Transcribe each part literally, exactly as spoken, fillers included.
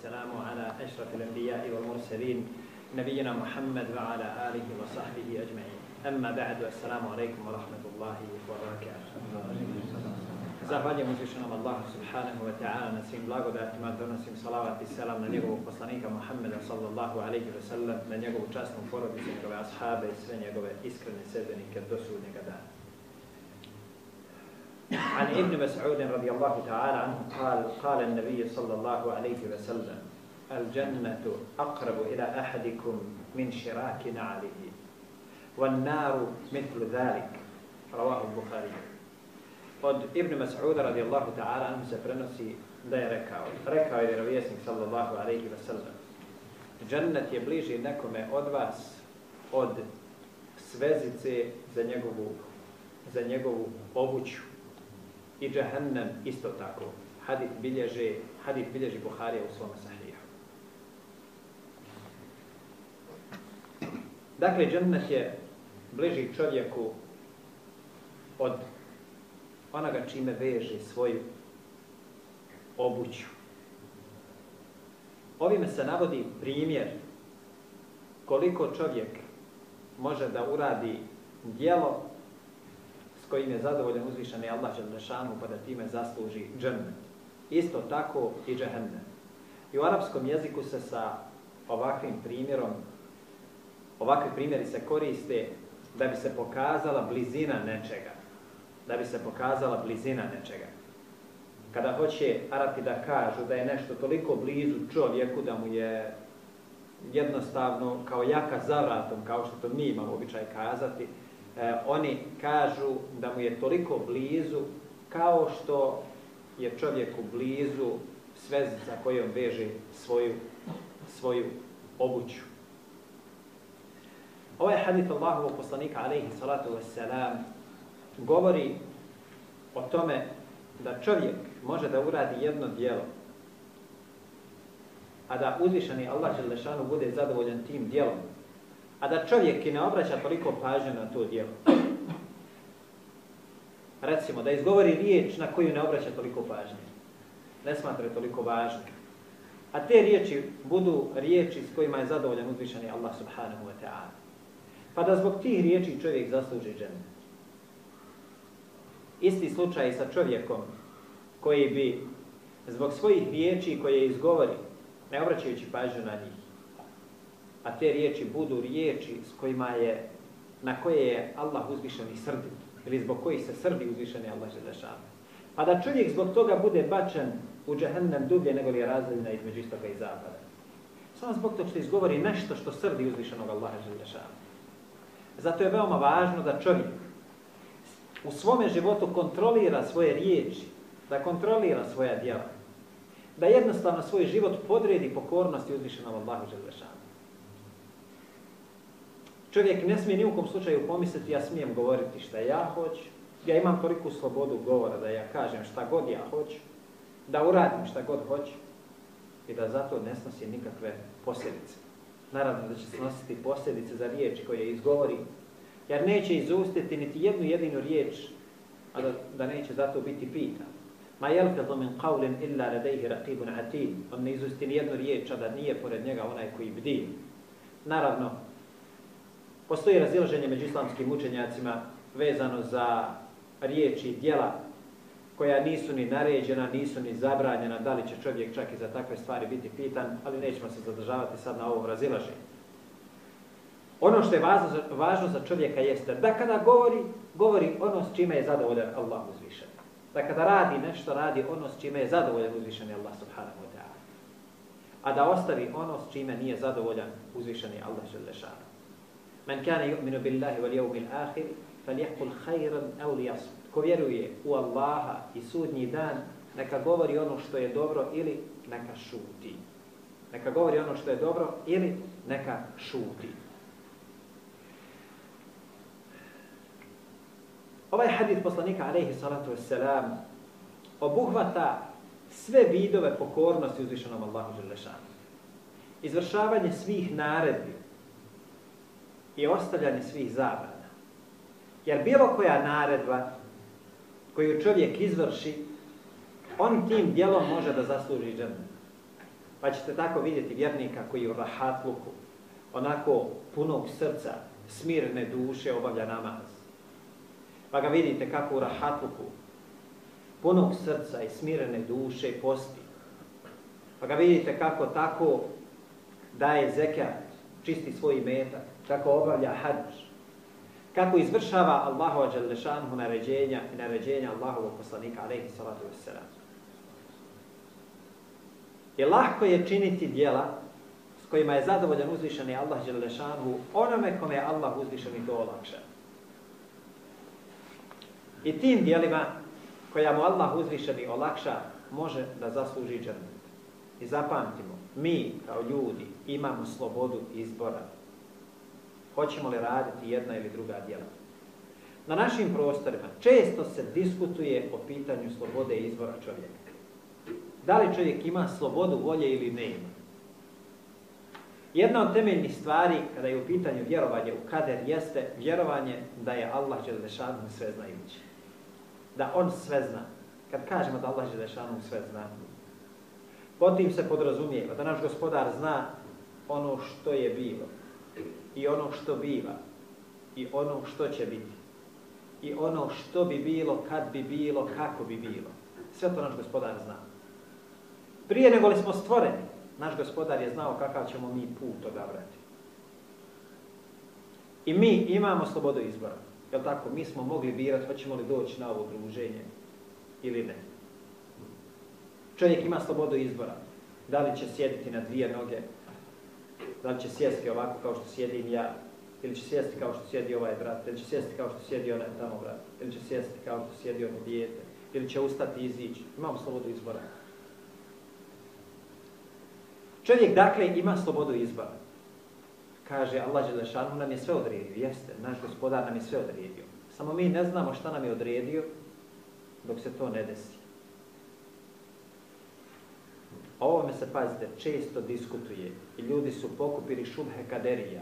والسلام على أشرف الأنبياء والمرسلين نبينا محمد وعلى آله وصحبه أجمعين. أما بعد، السلام عليكم ورحمة الله وبركاته. Zahvaljujem uzvišenom Allahu subhanahu wa ta'ala na svim blagodatima, donosim salavat i selam na njegovog poslanika Muhammeda sallallahu alaihi wa sallam, na njegovu časnu porodicu, njegove ashabe i sve njegove iskrene sedbenike do sudnjega dana. عن ابن مسعود رضي الله تعالى عنه قال قال النبي صلى الله عليه وسلم الجنة أقرب إلى أحدكم من شراك نعله والنار مثل ذلك رواه البخاري. Od Ibn Mas'uda radijallahu ta'ala anhu se prenosi da je rekao, rekao je vjerovjesnik sallallahu alaihi wa sallam, džennet je bliži nekome od vas od svezice za njegovu, za njegovu obuću i džehennem isto tako. Hadis bilježi, hadis bilježi Buharija u svom sahihu. Dakle, džennet je bliži čovjeku od onoga čime veže svoju obuću. Ovime se navodi primjer koliko čovjek može da uradi djelo s kojim je zadovoljan uzvišeni Allah dželle šanuhu pa da time zasluži džennet. Isto tako i džehennem. I u arapskom jeziku se sa ovakvim primjerom, ovakvi primjeri se koriste da bi se pokazala blizina nečega. Da bi se pokazala blizina nečega. Kada hoće Arapi da kažu da je nešto toliko blizu čovjeku da mu je jednostavno kao jaka za vratom, kao što to mi imamo običaj kazati, eh, oni kažu da mu je toliko blizu kao što je čovjeku blizu svezica kojom veže svoju, svoju obuću. Ovaj hadis Allahovog poslanika alejhi salatu vesselam govori o tome da čovjek može da uradi jedno djelo, a da uzvišeni Allah dželle šanuhu bude zadovoljan tim djelom, a da čovjek i ne obraća toliko pažnje na to djelo. Recimo, da izgovori riječ na koju ne obraća toliko pažnje, ne smatra je toliko važno, a te riječi budu riječi s kojima je zadovoljan uzvišeni Allah subhanahu wa ta'ala. Pa da zbog tih riječi čovjek zasluži džennet. Isti slučaj sa čovjekom koji bi zbog svojih riječi koje izgovori, ne obraćajući pažnju na njih, a te riječi budu riječi s kojima je, na koje je Allah uzvišeni srdi, ili zbog kojih se srdi uzvišeni Allah dželle šanuhu. Pa da čovjek zbog toga bude bačen u džehennem dublje nego li je razdaljina između istoka i zapada. Samo zbog toga što izgovori nešto što srdi uzvišenog Allaha dželle šanuhu. Zato je veoma važno da čovjek u svome životu kontrolira svoje riječi, da kontrolira svoja djela, da jednostavno svoj život podredi pokornosti uzvišenom Allahu dželle šanuhu. Čovjek ne smije ni u kom slučaju pomisliti ja smijem govoriti šta ja hoću, ja imam toliku slobodu govora da ja kažem šta god ja hoću, da uradim šta god hoću i da zato ne snosi nikakve posljedice. Naravno da će snositi posljedice za riječi koje izgovori, jer neće izustiti niti jednu jedinu riječ, a da, da neće zato biti pitan. Ma yalfizu min qawlin illa ladayhi raqibun atid. On ne izusti ni jednu riječ, a da nije pored njega onaj koji bdi. Naravno, postoji razilaženje među islamskim učenjacima vezano za riječi i djela koja nisu ni naređena, nisu ni zabranjena, da li će čovjek čak i za takve stvari biti pitan, ali nećemo se zadržavati sad na ovom razilaženju. Ono što je važno za, važno za čovjeka jeste da kada govori, govori ono s čime je zadovoljan Allah uzvišen. Da kada radi nešto, radi ono s čime je zadovoljan uzvišeni Allah subhanahu wa ta'ala. A da ostavi ono s čime nije zadovoljan uzvišeni Allah dželle šanuhu. Man kana yu'minu billahi wal yawmil akhir falyaqul khayran aw liyasmut. Ko vjeruje u Allaha i sudnji dan, neka govori ono što je dobro ili neka šuti. Neka govori ono što je dobro ili neka šuti. Ovaj hadis poslanika alejhi salatu vesselam obuhvata sve vidove pokornosti uzvišenom Allahu dželle šanuhu. Izvršavanje svih naredbi i ostavljanje svih zabrana. Jer bilo koja naredba koju čovjek izvrši, on tim djelom može da zasluži džennet. Pa ćete tako vidjeti vjernika koji u rahatluku, onako punog srca, smirne duše obavlja namaz. Pa ga vidite kako u rahatluku, punog srca i smirene duše posti. Pa ga vidite kako tako daje zekat, čisti svoj imetak, kako obavlja hadž, kako izvršava Allahova dželle šanuhu naređenja i naređenja Allahovog poslanika alejhi salatu vesselam. I lahko je činiti djela s kojima je zadovoljan uzvišeni Allah dželle šanuhu onome kome je Allah uzvišeni to olakša. I tim djelima koja mu Allah uzvišeni olakša može da zasluži džennet. I zapamtimo, mi kao ljudi imamo slobodu izbora. Hoćemo li raditi jedna ili druga djela. Na našim prostorima često se diskutuje o pitanju slobode izbora čovjeka. Da li čovjek ima slobodu volje ili ne ima. Jedna od temeljnih stvari kada je u pitanju vjerovanje u kader jeste vjerovanje da je Allah dželle šanuhu sveznajući. Da on sve zna. Kad kažemo da Allah dželle šanuhu sve zna, potim se podrazumijeva da naš gospodar zna ono što je bilo i ono što biva i ono što će biti i ono što bi bilo, kad bi bilo, kako bi bilo. Sve to naš gospodar zna. Prije nego li smo stvoreni, naš gospodar je znao kakav ćemo mi put odabrati. I mi imamo slobodu izbora. Jel tako? Mi smo mogli birati hoćemo li doći na ovo druženje ili ne. Čovjek ima slobodu izbora. Da li će sjediti na dvije noge, da li će sjesti ovako kao što sjedim ja, ili će sjesti kao što sjedi ovaj brat, ili će sjesti kao što sjedi onaj tamo brat, ili će sjesti kao što sjedi ono dijete, ili će ustati i izići. Imamo slobodu izbora. Čovjek dakle ima slobodu izbora. Kaže Allah dželle šanuhu nam je sve odredio. Jeste, naš gospodar nam je sve odredio. Samo mi ne znamo šta nam je odredio dok se to ne desi. O ovome se, pazite, često diskutuje i ljudi su pokupili šubhe kaderija.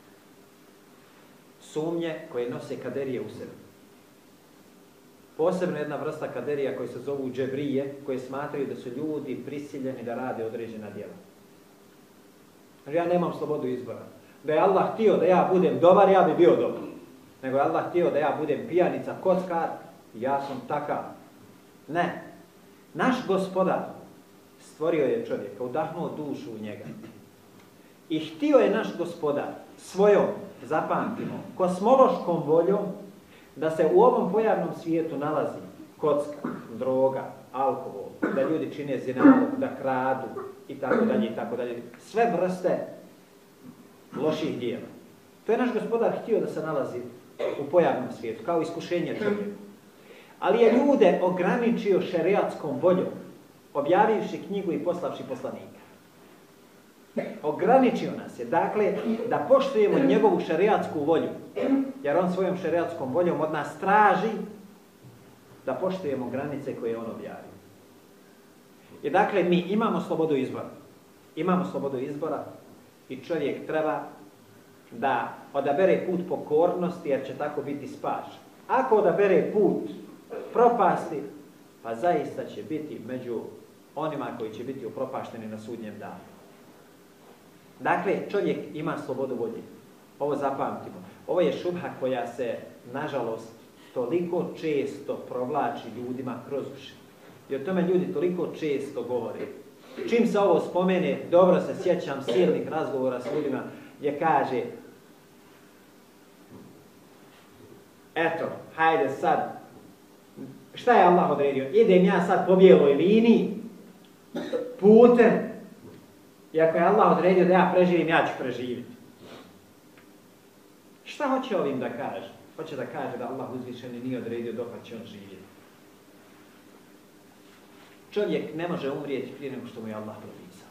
Sumnje koje nose kaderije u sebi. Posebno jedna vrsta kaderija koji se zovu džebrije, koje smatraju da su ljudi prisiljeni da rade određena djela. Ja nemam slobodu izbora. Da je Allah htio da ja budem dobar, ja bi bio dobar. Nego je Allah htio da ja budem pijanica, kockar, ja sam takav. Ne. Naš gospodar stvorio je čovjeka, udahnuo dušu u njega. I htio je naš gospodar svojom, zapamtimo, kosmološkom voljom da se u ovom pojavnom svijetu nalazi kocka, droga, alkohol, da ljudi čine zinalog, da kradu i tako dalje i tako dalje. Sve vrste loših djela. To je naš gospodar htio da se nalazi u pojavnom svijetu, kao iskušenje čovjeka. Ali je ljude ograničio šerijatskom voljom, objavivši knjigu i poslavši poslanika. Ograničio nas je, dakle, da poštujemo njegovu šerijatsku volju, jer on svojom šerijatskom voljom od nas traži da poštujemo granice koje on objavio. I dakle, mi imamo slobodu izbora. Imamo slobodu izbora i čovjek treba da odabere put pokornosti, jer će tako biti spašen. Ako odabere put propasti, pa zaista će biti među onima koji će biti upropašteni na sudnjem danu. Dakle, čovjek ima slobodu volje. Ovo zapamtimo. Ovo je šubha koja se, nažalost, toliko često provlači ljudima kroz uši. I o tome ljudi toliko često govore. Čim se ovo spomene, dobro se sjećam silnih razgovora s ljudima gdje kaže eto, hajde sad, šta je Allah odredio? Idem ja sad po bijeloj liniji, putem, i ako je Allah odredio da ja preživim, ja ću preživiti. Šta hoće ovim da kaže? Hoće da kaže da Allah uzvišeni nije odredio dok će on živjeti. Čovjek ne može umrijeti prije nego što mu je Allah propisao.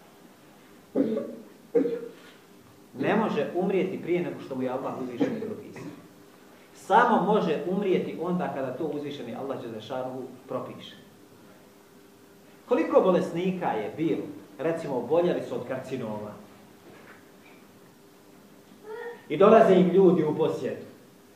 Ne može umrijeti prije nego što mu je Allah uzvišeni propisao. Samo može umrijeti onda kada to uzvišeni Allah dželle šanuhu propiše. Koliko bolesnika je bilo, recimo oboljeli su od karcinoma. I dolaze im ljudi u posjetu.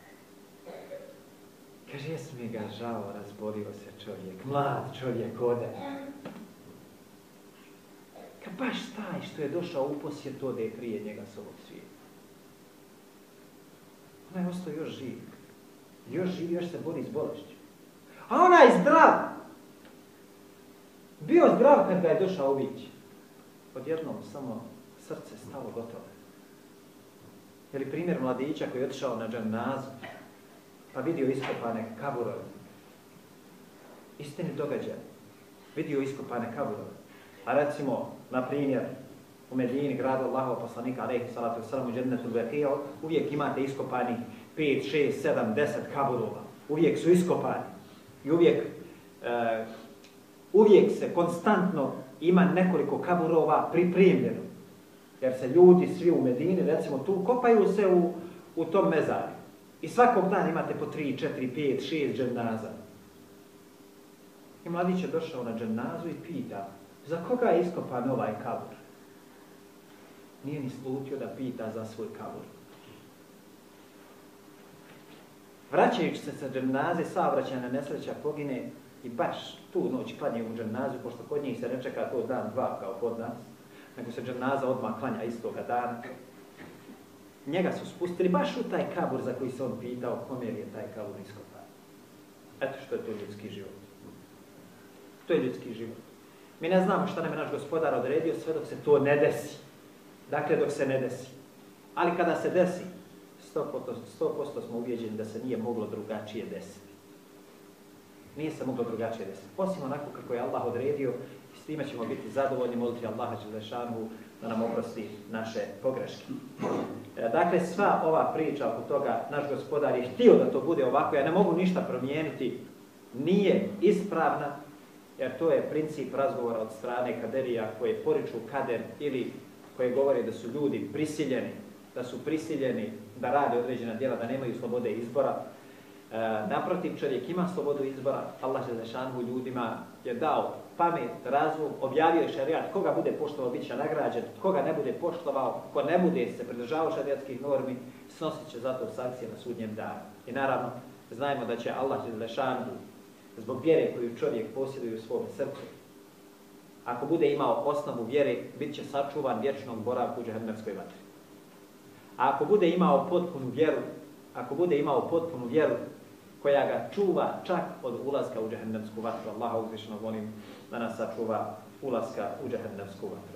Kaže, jes mi ga žao, razbolio se čovjek, mlad čovjek ode. Kad baš taj što je došao u posjet ode prije njega s ovog svijeta. Onaj je ostao još živ. Još živ, još se bori s bolešću. A onaj je zdrav. Bio zdrav kad ga je došao ubići. Odjednom samo srce stalo gotovo. Je li primjer mladića koji je otišao na dženazu, pa vidio iskopane kaburove. Istini događaj. Vidio iskopane kaburove. A recimo, na primjer, u Medini, gradu Allahov poslanika, alejhi salatu vesselam, u džennetul Beqija, uvijek imate iskopani pet, šest, sedam, deset kaburova. Uvijek su iskopani. I uvijek, uh, uvijek se konstantno ima nekoliko kaburova pripremljeno. Jer se ljudi svi u Medini, recimo tu, kopaju se u, u tom mezaru. I svakog dana imate po tri, četiri, pet, šest dženaza. I mladić je došao na dženazu i pita, za koga je iskopan ovaj kabur? Nije ni slutio da pita za svoj kabur. Vraćajući se sa dženaze, saobraćajna nesreća pogine i baš tu noć klanje u dženazu, pošto kod njih se ne čeka to dan, dva kao kod nas, nego se dženaza odmah klanja istoga dana. Njega su spustili baš u taj kabur za koji se on pitao kome je taj kabur iskopan. Eto što je to ljudski život. To je ljudski život. Mi ne znamo šta nam je naš gospodar odredio sve dok se to ne desi. Dakle, dok se ne desi. Ali kada se desi, sto posto smo uvjeđeni da se nije moglo drugačije desiti. Nije se moglo drugačije desiti. Osim onako kako je Allah odredio, i s time ćemo biti zadovoljni, moliti Allaha dželešanu da nam oprosti naše pogreške. Dakle, sva ova priča oko toga, naš gospodar je htio da to bude ovako, ja ne mogu ništa promijeniti, nije ispravna, jer to je princip razgovora od strane kaderija koje poriču kader ili koje govore da su ljudi prisiljeni, da su prisiljeni da rade određena djela, da nemaju slobode izbora. E, naprotiv, čovjek ima slobodu izbora, Allah dželešanu ljudima je dao pamet, razum, objavio je šerijat, koga bude poštovao bit će nagrađen, koga ne bude poštovao, ko ne bude se pridržavao šerijatskih normi, snosit će zato sankcije na sudnjem danu. I naravno, znajmo da će Allah dželešanu zbog vjere koju čovjek posjeduje u svom srcu, ako bude imao osnovu vjere, bit će sačuvan vječnog boravka u džehennemskoj vatri. A ako bude imao potpunu vjeru, ako bude imao potpunu vjeru koja ga čuva čak od ulaska u džehennemsku vatru, Allaha uzvišenog molim da nas sačuva ulaska u džehennemsku vatru.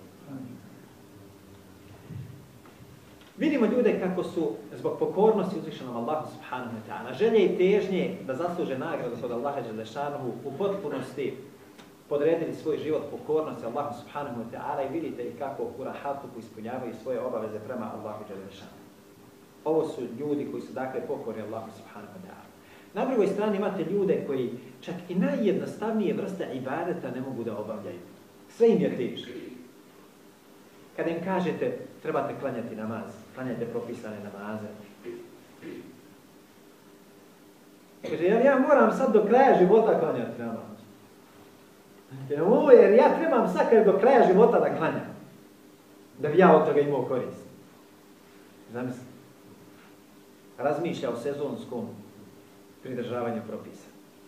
Vidimo ljude kako su zbog pokornosti uzvišenom Allahu subhanahu wa ta'ala, želje i težnje da zasluže nagradu kod Allaha dželešanu u potpunosti podredili svoj život pokornosti Allahu subhanahu wa ta'ala i vidite i kako u rahatuku ispunjavaju svoje obaveze prema Allahu dželešanu. Ovo su ljudi koji su dakle pokorni Allahu subhanahu wa ta'ala. Na drugoj strani imate ljude koji čak i najjednostavnije vrste ibadeta ne mogu da obavljaju. Sve im je teško. Kada im kažete trebate klanjati namaz, klanjajte propisane namaze. Kaže, ja, ja moram sad do kraja života klanjati namaz. Ovo, jer ja trebam sad do kraja života da klanjam. Da bi ja od toga imao korist. Zamislite. Razmišlja o sezonskom pridržavanju propisa.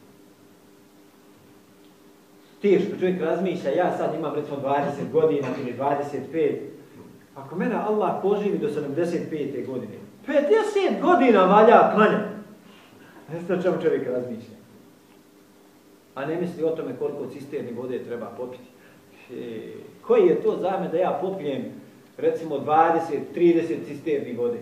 Teško čovjek razmišlja, ja sad imam recimo dvadeset godina ili dvadeset pet. Ako mene Allah poživi do sedamdeset pete godine, pedeset godina valja klanjati. Ne znam čemu čovjek razmišlja. A ne misli o tome koliko cisterni vode treba popiti. E, koji je to za me da ja popijem recimo dvadeset, trideset cisterni vode?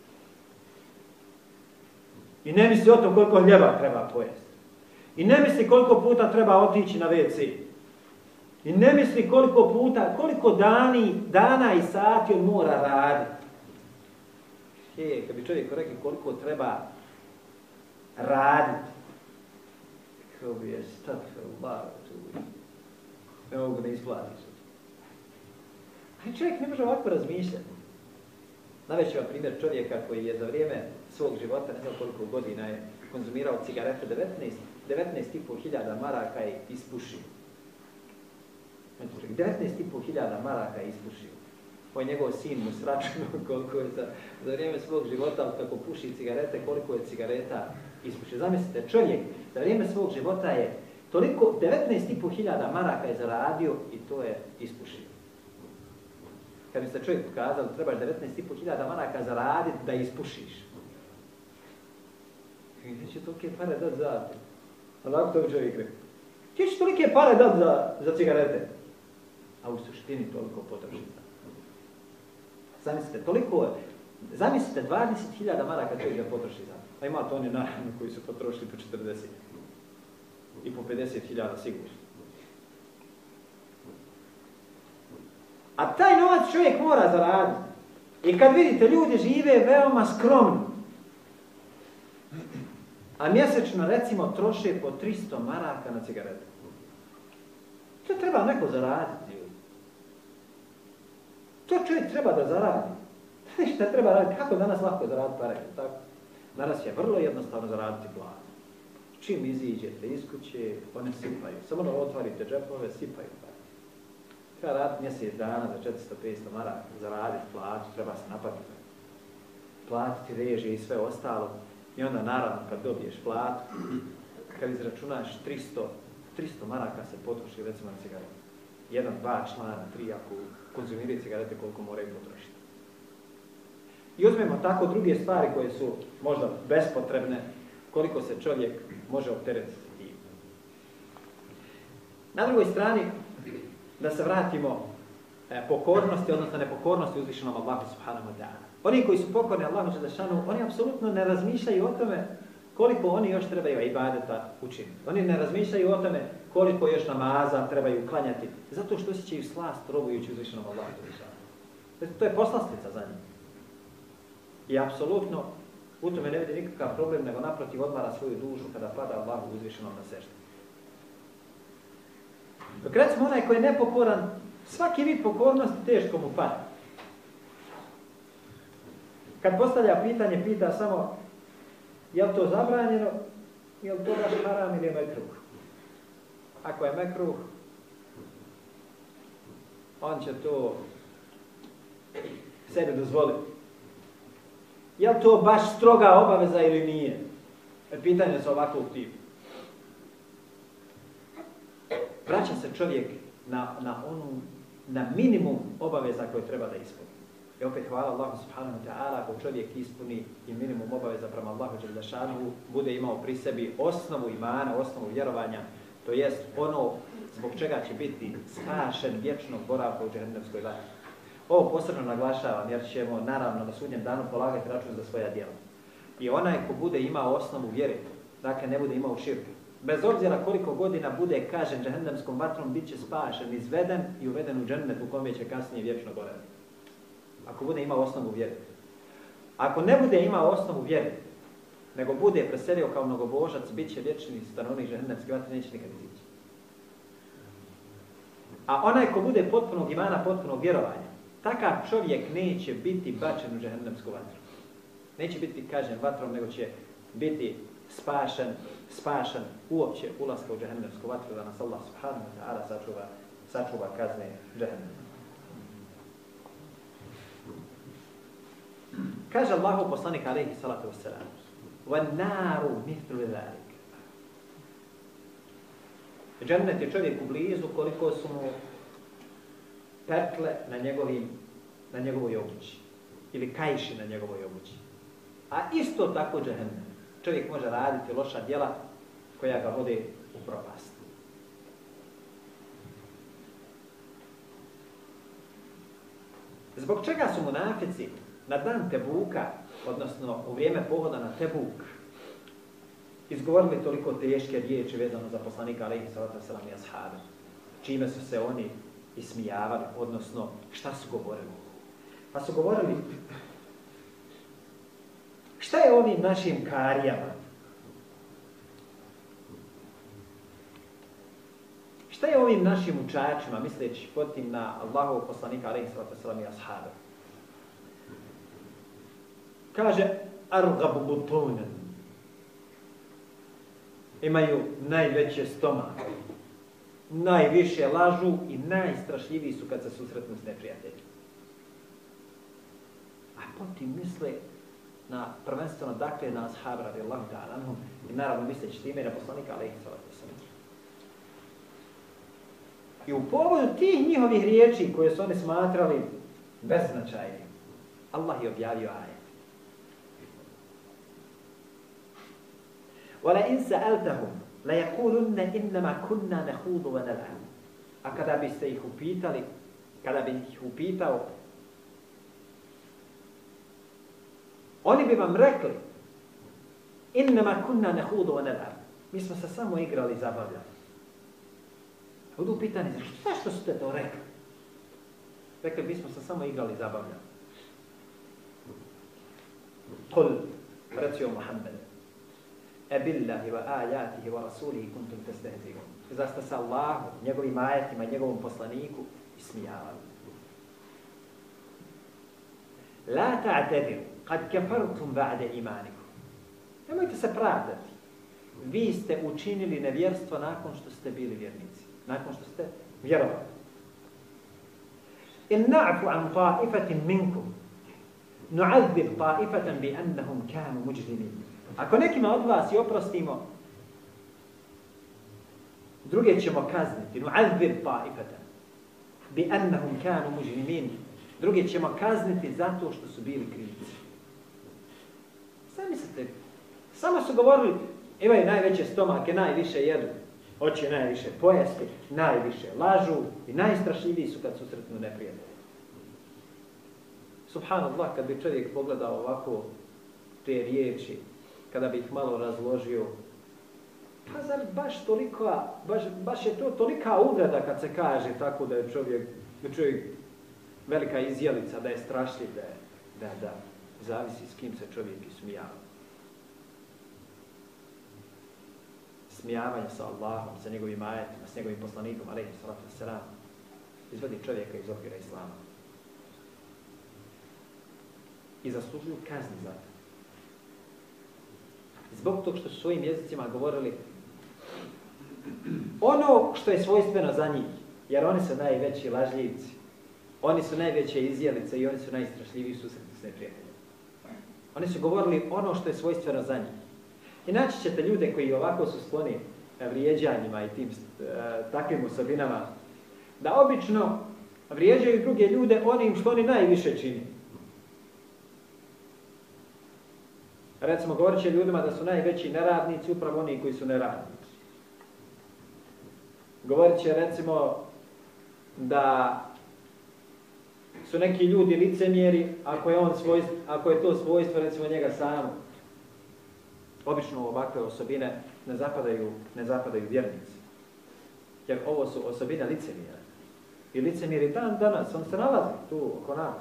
I ne misli o tom koliko hljeba treba pojesti. I ne misli koliko puta treba otići na ve ce. I ne misli koliko puta, koliko dani, dana i sati on mora raditi. E, kad bi čovjek rekao koliko treba raditi, kao bi je stakfirullah, ne mogu ne isplatiš. Ali čovjek ne može ovako razmišljati. Navešću vam primjer čovjeka koji je za vrijeme svog života, ne znam koliko godina je konzumirao cigarete, devetnaest i pol hiljada maraka je ispušio. devetnaest i pol hiljada maraka je ispušio. Ovo njegov sin mu sračuno koliko je za, za vrijeme svog života, kako puši cigarete, koliko je cigareta ispušio. Zamislite, čovjek za vrijeme svog života je toliko, devetnaest i pol hiljada maraka je zaradio i to je ispušio. kad bi se čovjek pokazao da trebaš devetnaest i po hiljada maraka zaraditi da ispušiš. I gdje će tolike pare dati za te? Onako to bi čovjek rekao. Gdje će tolike pare dati za, za cigarete? A u suštini toliko potroši. Zamislite, toliko, zamislite dvadeset hiljada maraka čovjek ga potroši za to. A ima to oni naravno koji su potrošili po četrdeset. I po pedeset hiljada sigurno. A taj novac čovjek mora zaraditi. I kad vidite, ljudi žive veoma skromno. A mjesečno, recimo, troše po tristo maraka na cigarete. To treba neko zaraditi. To čovjek treba da zaradi. Šta treba raditi? Kako danas lako zaraditi pare? Tako? Danas je vrlo jednostavno zaraditi platu. Čim iziđete iz kuće, one sipaju. Samo da otvarite džepove, sipaju. Treba raditi mjesec dana za četiristo do petsto maraka, zaraditi platu, treba se naplatiti. Platiti režije i sve ostalo. I onda naravno kad dobiješ platu, kad izračunaš tristo, tristo maraka se potroši recimo na cigarete. Jedan, dva člana, tri ako konzumiraju cigarete koliko moraju potrošiti. I uzmemo tako druge stvari koje su možda bespotrebne, koliko se čovjek može opteretiti tim. Na drugoj strani, da se vratimo e, pokornosti, odnosno nepokornosti uzvišenom Allahu subhanahu wa ta'ala. Oni koji su pokorni Allahu dželešanu, oni apsolutno ne razmišljaju o tome koliko oni još trebaju ibadeta učiniti. Oni ne razmišljaju o tome koliko još namaza trebaju klanjati, zato što osjećaju slast robujući uzvišenom Allahu dželešanu. To je poslastica za njih. I apsolutno u tome ne vidi nikakav problem, nego naprotiv odmara svoju dušu kada pada Allahu uzvišenom na seždu. Dok recimo onaj koji je nepokoran, svaki vid pokornosti teško mu pada. Kad postavlja pitanje, pita samo je li to zabranjeno, je li to baš haram ili je mekruh. Ako je mekruh, on će to sebi dozvoliti. Je li to baš stroga obaveza ili nije? Pitanje su ovakvog tipa. Vraća se čovjek na, na, onu, na minimum obaveza koje treba da ispuni. I opet hvala Allahu subhanahu wa ta'ala ako čovjek ispuni i minimum obaveza prema Allahu dželle šanuhu, bude imao pri sebi osnovu imana, osnovu vjerovanja, to jest ono zbog čega će biti spašen vječnog boravka u džehennemskoj vatri. Ovo posebno naglašavam jer ćemo naravno na sudnjem danu polagati račun za svoja djela. I onaj ko bude imao osnovu vjere, dakle ne bude imao širka, bez obzira koliko godina bude kažen džehennemskom vatrom, bit će spašen, izveden i uveden u džennet u kome će kasnije vječno boraviti. Ako bude imao osnovu vjere. Ako ne bude imao osnovu vjere, nego bude preselio kao mnogobožac, bit će vječni stanovnik džehennemske vatre, neće nikad izići. A onaj ko bude potpunog imana, potpunog vjerovanja, takav čovjek neće biti bačen u džehennemsku vatru. Neće biti kažen vatrom, nego će biti spašen, spašen uopće ulaska u džehennemsku vatru, da nas Allah subhanahu wa ta'ala sačuva, sačuva kazne džehennema. Kaže Allahu poslanik alejhi salatu vesselam: "Wan-naru mithlu zalik." Džennet je čovjeku blizu koliko su mu pertle na njegovim na njegovoj obući ili kaiši na njegovoj obući. A isto tako džehennem. Čovjek može raditi loša djela koja ga vode u propast. Zbog čega su munafici na dan Tebuka, odnosno u vrijeme pohoda na Tebuk, izgovorili toliko teške riječi vezano za poslanika alejhi salatu vesselam i ashabe? Čime su se oni ismijavali, odnosno šta su govorili? Pa su govorili: šta je ovim našim karijama? Šta je ovim našim učačima, misleći potim na Allahovog poslanika alejhi salatu vesselam i ashabe? Kaže: argabu butunan. Imaju najveće stomake, najviše lažu i najstrašljiviji su kad se susretnu s neprijateljima. A potim misle na prvenstveno dakle na ashab radijallahu ta'ala anhum i naravno misleći time na poslanika alejhi salatu vesselam. I u povodu tih njihovih riječi koje su oni smatrali beznačajni. Allah je objavio ajet. وَلَئِنْ سَأَلْتَهُمْ لَيَقُولُنَّ إِنَّمَا كُنَّا نَخُوضُ وَنَلْعَبُ. A kada biste ih upitali, kada bi ih upitao, oni bi vam rekli إِنَّمَا كُنَّا نَخُوضُ وَنَلْعَبُ. Mi smo se samo igrali i zabavljali. Budu pitani, zašto ste to rekli? Rekli, mi smo se samo igrali i zabavljali. Kul, recio Muhammed, e billahi wa ajatihi wa rasulihi kuntum testehzi'un. Zar ste se Allahu, njegovim ajetima i njegovom poslaniku ismijavali? La ta'tadiru, kad kafartum ba'de imanikum. Nemojte se pravdati. Vi ste učinili nevjerstvo nakon što ste bili vjernici. Nakon što ste vjerovali. In na'fu an ta'ifatin minkum, nu'adhib ta'ifatan bi annahum kanu mujrimin. Ako nekima od vas i oprostimo, druge ćemo kazniti. Nu'adhib ta'ifatan bi annahum kanu mujrimin. Druge ćemo kazniti zato što su bili krivci. Sami mislite, samo su govorili, imaju najveće stomake, najviše jedu, hoće najviše pojesti, najviše lažu i najstrašljiviji su kad susretnu neprijatelje. Subhanallah, kad bi čovjek pogledao ovako te riječi, kada bi ih malo razložio, pa zar baš toliko, baš, baš je to tolika uvreda kad se kaže tako da je čovjek, da je čovjek velika izjelica, da je strašljiv, da je, da, da, zavisi s kim se čovjek ismijava. Smijavanje sa Allahom, sa njegovim ajetima, s njegovim poslanikom, alejhi salatu vesselam, izvodi čovjeka iz okvira islama. I zaslužuju kazni za to. Zbog tog što su svojim jezicima govorili ono što je svojstveno za njih, jer oni su najveći lažljivci, oni su najveće izjelice i oni su najstrašljiviji susreti s neprijateljima. Oni su govorili ono što je svojstveno za njih. I naći ćete ljude koji ovako su skloni vrijeđanjima i tim uh, takvim osobinama, da obično vrijeđaju druge ljude onim što oni najviše čini. Recimo, govorit će ljudima da su najveći neradnici upravo oni koji su neradnici. Govorit će, recimo, da su neki ljudi licemjeri ako je, on svojstvo, ako je to svojstvo, recimo, njega samog. Obično ovakve osobine ne zapadaju, ne zapadaju vjernici. Jer ovo su osobine licemjera. I licemjeri dan danas, on se nalazi tu oko nas.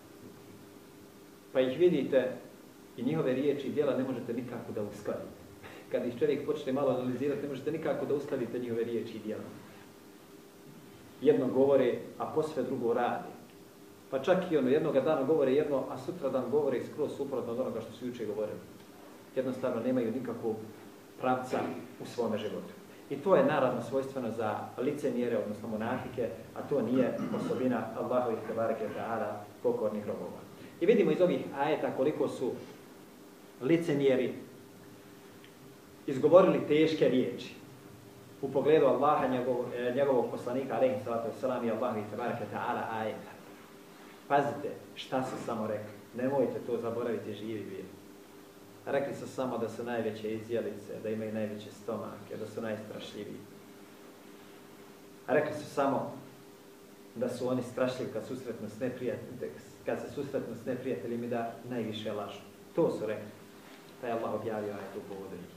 Pa ih vidite i njihove riječi i djela ne možete nikako da uskladite. Kad ih čovjek počne malo analizirati, ne možete nikako da uskladite njihove riječi i djela. Jedno govore, a posve drugo radi. Pa čak i ono, jednoga dana govore jedno, a sutra dan govore skroz suprotno od onoga što su juče govorili. Jednostavno nemaju nikakvog pravca u svome životu. I to je naravno svojstveno za licemjere, odnosno monafike, a to nije osobina Allahovih tebareke ve taala pokornih robova. I vidimo iz ovih ajeta koliko su licemjeri izgovorili teške riječi u pogledu Allaha, njegovog, njegovog poslanika, alejhi salatu vesselam, i Allahovih tebareke ve taala ajeta. Pazite šta su samo rekli. Nemojte to zaboraviti, živi bili. Rekli su samo da su najveće izjelice, da imaju najveće stomake, da su najstrašljiviji. Rekli su samo da su oni strašljivi kad susretnu s neprijateljima, kad se susretnu s neprijateljima i da najviše lažu. To su rekli. Pa je Allah objavio ajet u povodu njih.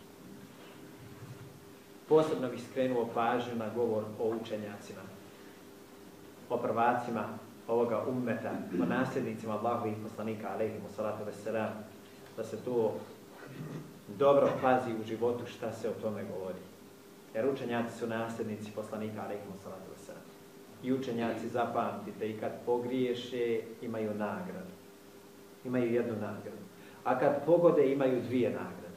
Posebno bih skrenuo pažnju na govor o učenjacima, o prvacima ovoga ummeta, o nasljednicima Allahovih poslanika, alejhimu salatu vesselam, da se to dobro pazi u životu šta se o tome govori. Jer učenjaci su nasljednici poslanika, alejhimu salatu vesselam. I učenjaci, zapamtite, i kad pogriješe, imaju nagradu. Imaju jednu nagradu. A kad pogode, imaju dvije nagrade.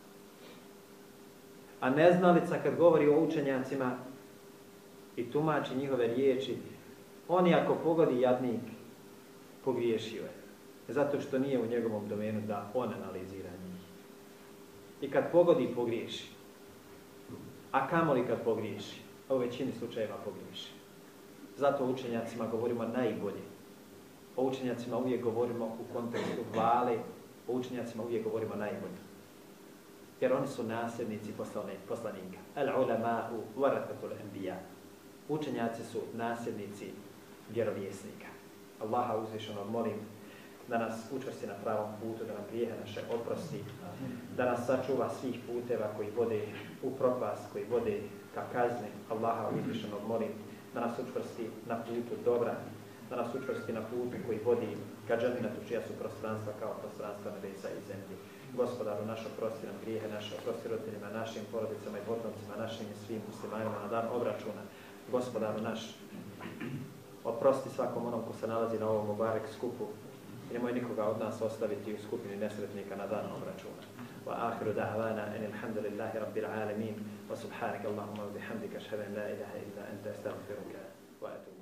A neznalica kad govori o učenjacima i tumači njihove riječi, oni ako pogodi jadnik, pogriješio je. Zato što nije u njegovom domenu da on analizira njih. I kad pogodi, pogriješi. A kamoli kad pogriješi? A u većini slučajeva pogriješi. Zato učenjacima govorimo najbolje. O učenjacima uvijek govorimo u kontekstu hvale, o učenjacima uvijek govorimo najbolje. Jer oni su nasljednici poslanika. Al-ulama'u warathatul anbiya. Učenjaci su nasljednici vjerovjesnika. Allaha uzvišenog molim da nas učvrsti na pravom putu, da nam grijehe naše oprosti, da nas sačuva svih puteva koji vode u propast, koji vode ka kazni. Allaha uzvišenog molim da nas učvrsti na putu dobra, da nas učvrsti na putu koji vodi ka džennetu, čija su prostranstva kao prostranstva nebesa i zemlji. Gospodaru naš, oprosti nam grijehe naše, oprosti roditeljima našim, porodicama i potomcima našim i svim muslimanima na dan obračuna. Gospodaru naš, oprosti svakom onom ko se nalazi na ovom mubarek skupu i nemoj nikoga od nas ostaviti u skupini nesretnika na dan obračuna. Wa akhiru da'wana en alhamdulillahi rabbil alamin wa subhanaka Allahumma wa bihamdika ashhadu an la ilaha illa anta astaghfiruka wa atubu